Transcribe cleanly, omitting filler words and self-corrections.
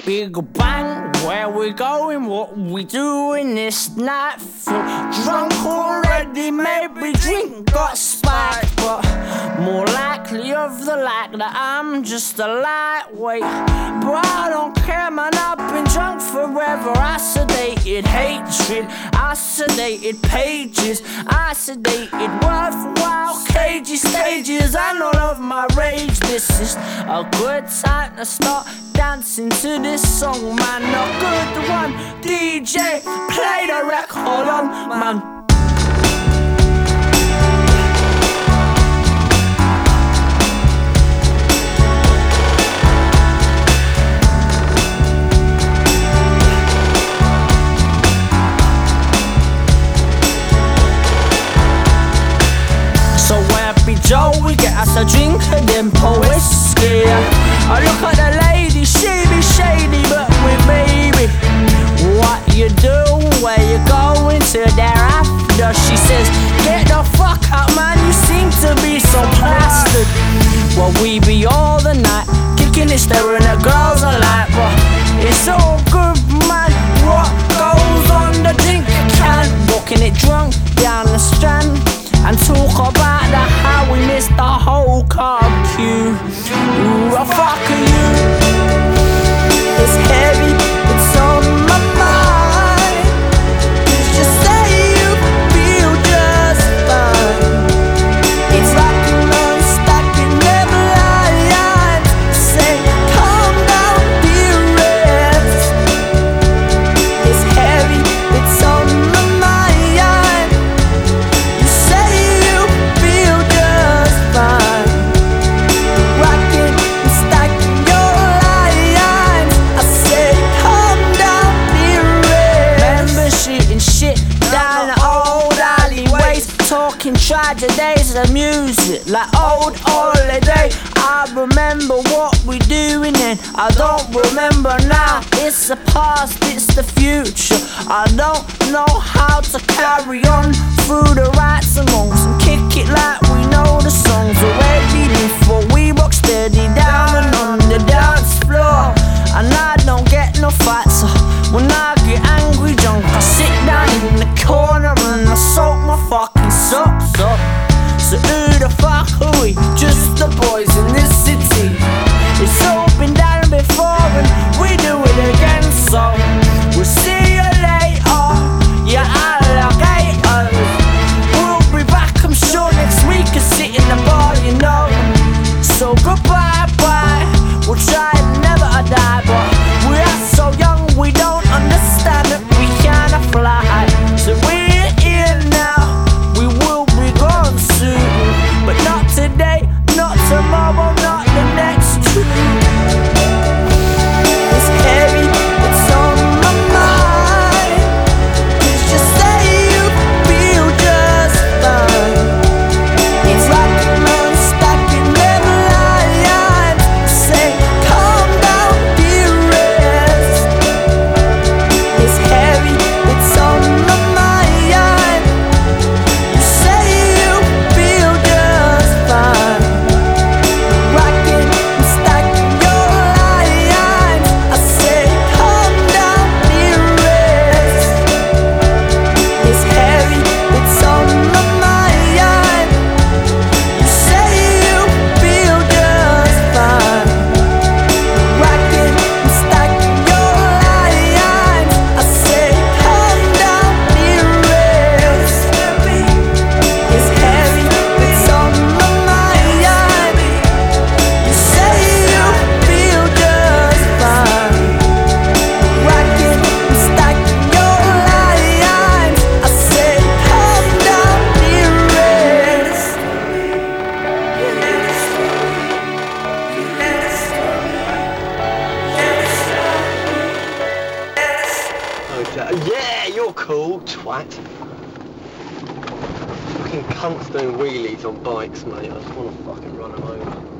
Big bang, where we going, what we doing this night? Feel drunk already, maybe drink got spiked, but more likely of the like that I'm just a lightweight. But I don't care, man, I've been drunk forever. I sedated hatred, I sedated pages, I sedated worthwhile cages, stages, and all of my rage. This is a good time to start dancing to this song, man. A good one, DJ, play the record on, man. So Happy Joe, we get us a drink and then pour whiskey. I look at the lady, she be shady, but with baby, what you do, where you going to thereafter? She says, get the fuck out, man, you seem to be so plastered. Well, we be all the night, kicking it, staring at girls alike, but it's all good, man. What goes on the drink can, walking it drunk down the strand, and talk about how we missed the whole car queue. Ooh, I fuck you. It's heavy, it's on my mind. It's just say you feel just fine. It's like an unstacking never line. Say, calm down, dearest. It's heavy, it's on my mind. You say you feel just fine. Rocking and stacking your lines. I say, calm down, dearest. Remember shooting shit down the old alleyways, talking tragedies of music like old holiday. I remember what we doing then, I don't remember now. It's the past, it's the future. I don't know how to carry on through the rights and wrongs and kick it like we know the songs already before we rock steady down and on the dance floor. And I don't get no fights, so when I get angry drunk, I sit down in the corner and I soak my fucking socks up. So who the fuck are we? Just the boys in this city. It's all been done before and we do it again, so we'll see you later, yeah, alligators. We'll be back, I'm sure, next week and sit in the bar, you know. So goodbye, bye. We'll try and never die, but we are so young we don't understand that we cannot fly. So we're here now, we will be gone soon, but not today, not tomorrow, not the next two. It's heavy, it's on my mind. It's just say you feel just fine. It's like an unstacking never line. Say, calm down, dearest. It's heavy, it's on my mind. You say you feel just fine. Rocking and stacking your lines. I say, calm down, dearest. It's heavy, it's on my mind. You say you feel just fine. Rocking and stacking your lines. I say, calm down, dearest. It's heavy, it's on my mind. You say you feel just fine. Rocking and stacking your lines. I say, calm down, dearest. Okay. Yeah, you're cool, twat. Fucking cunts doing wheelies on bikes, mate. I just want to fucking run them over.